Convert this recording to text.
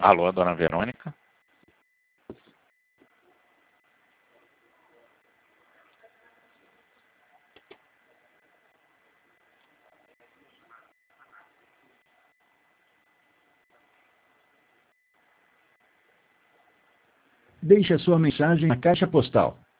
Alô, dona Verônica? Deixe a sua mensagem na caixa postal